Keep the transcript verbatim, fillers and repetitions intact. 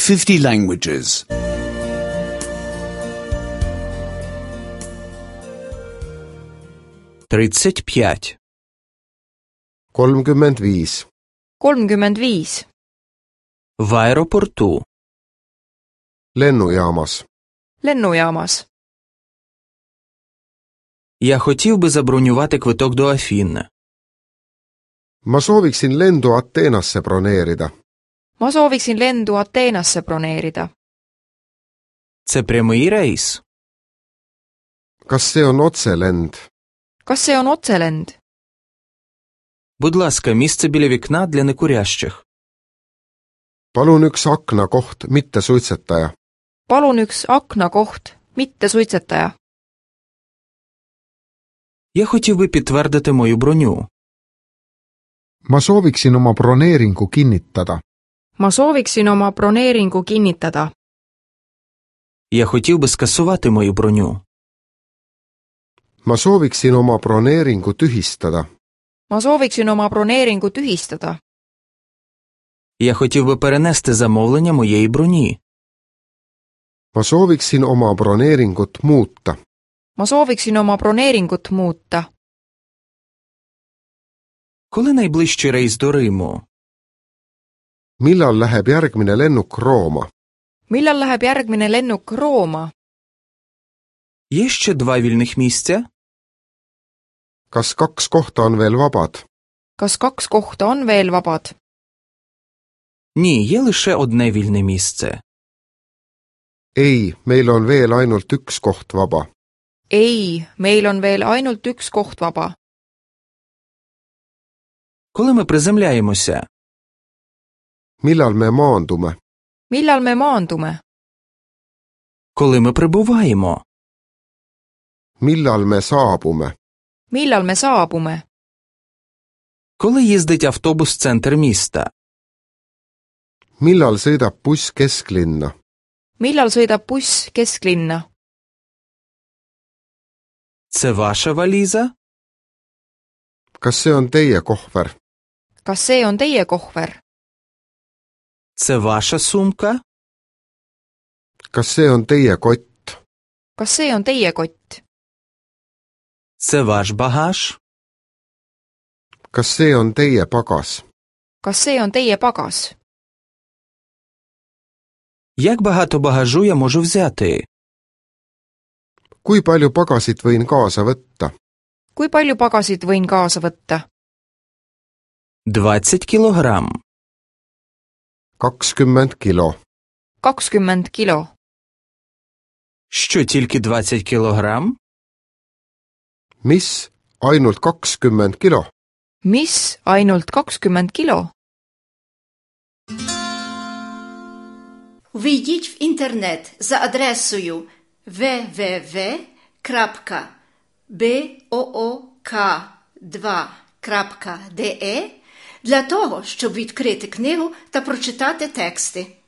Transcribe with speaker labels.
Speaker 1: fifty languages.
Speaker 2: тридцять пять.
Speaker 3: kolmkümmend viis.
Speaker 4: kolmkümmend viis.
Speaker 2: В аеропорту.
Speaker 3: Lennujaamas.
Speaker 4: Lennujaamas.
Speaker 2: Я хотів би забронювати квиток до Афін.
Speaker 3: Ma sooviksin lendu Ateenasse broneerida.
Speaker 4: Ma sooviksin lendu Ateenasse broneerida.
Speaker 2: Це прямий рейс.
Speaker 3: Kas see on otselend?
Speaker 4: Kas see on otselend?
Speaker 2: Будь ласка, місце біля вікна для некурящих.
Speaker 3: Palun üks aknakoht, mitte suitsetaja.
Speaker 4: Palun üks aknakoht, mitte suitsetaja.
Speaker 2: Я хотів би підтвердити мою броню.
Speaker 3: Ma sooviksin oma broneeringu kinnitada.
Speaker 4: Ma sooviksin oma broneeringu kinnitada.
Speaker 2: Я хотів би скасувати мою броню.
Speaker 3: Ma sooviksin oma broneeringu tühistada.
Speaker 4: Ma sooviksin oma broneeringu tühistada.
Speaker 2: Я хотів би перенести замовлення моєї броні.
Speaker 3: Ma sooviksin oma broneeringut muuta.
Speaker 4: Ma sooviksin oma broneeringut muuta.
Speaker 2: Коли найближчий рейс до Риму?
Speaker 3: Millal läheb järgmine lennuk Rooma?
Speaker 4: Millal läheb järgmine lennuk Rooma?
Speaker 2: Є ще два вільних місця?
Speaker 3: Kas kaks kohta on veel vabad?
Speaker 4: Kas kaks kohta on veel vabad?
Speaker 2: Ні, є лише одне вільне місце.
Speaker 3: Ei, meil on veel ainult üks koht vaba.
Speaker 4: Ei, meil on veel ainult üks koht vaba.
Speaker 2: Коли ми приземляємося?
Speaker 3: Millal me maandume?
Speaker 4: Millal me maandume?
Speaker 2: Коли ми прибуваємо?
Speaker 3: Millal me saabume?
Speaker 4: Millal me saabume?
Speaker 2: Коли їздить автобус в центр міста?
Speaker 3: Millal sõidab buss kesklinna?
Speaker 4: Millal sõidab buss kesklinna?
Speaker 2: Це ваша валіза?
Speaker 3: Kas see on teie kohver?
Speaker 4: Kas see on teie kohver?
Speaker 2: Це ваша сумка?
Speaker 3: Kas see on teie kott?
Speaker 4: Kas see on teie kott?
Speaker 2: Це ваш багаж?
Speaker 3: Kas see on teie pagas?
Speaker 4: Kas see on teie pagas?
Speaker 2: Як багато багажу я можу взяти?
Speaker 3: Kui palju pagasit võin kaasa võtta?
Speaker 4: Kui palju pagasit võin kaasa võtta?
Speaker 2: двадцять кілограм.
Speaker 3: kakskümmend kilo.
Speaker 4: kakskümmend kilo.
Speaker 2: Що, тільки двадцять кілограм?
Speaker 3: Mis? Ainult kakskümmend kilo?
Speaker 4: Mis? Ainult kakskümmend kilo?
Speaker 5: Ввійдіть в інтернет за адресою double-u double-u double-u крапка боок два крапка де для того, щоб відкрити книгу та прочитати тексти.